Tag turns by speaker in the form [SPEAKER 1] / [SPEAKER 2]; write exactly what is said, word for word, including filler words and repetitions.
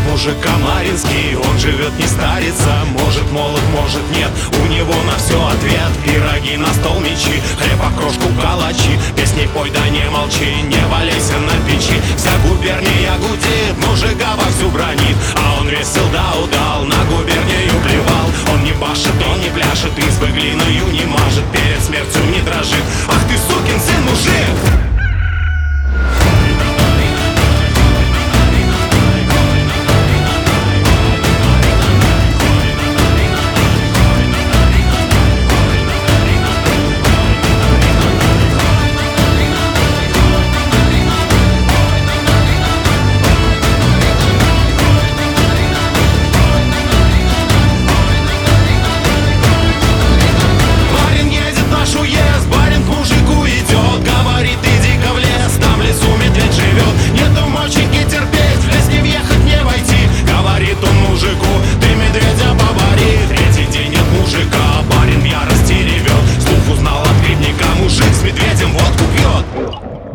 [SPEAKER 1] мужик Камаринский, он живет не старится. Может молод, может нет, у него на все ответ. Пироги на стол мечи, хлеб, окрошку, калачи. Песни пой, да не молчи, не валяйся на печи. Вся губерния гудит, мужика вовсю бронит, а он весел да удал, на губернию плевал. Он не пашет, он не пляшет, избы глиною не мажет, перед смертью не дрожит. Ах ты сукин сын, мужик! Мужик с медведем водку пьет.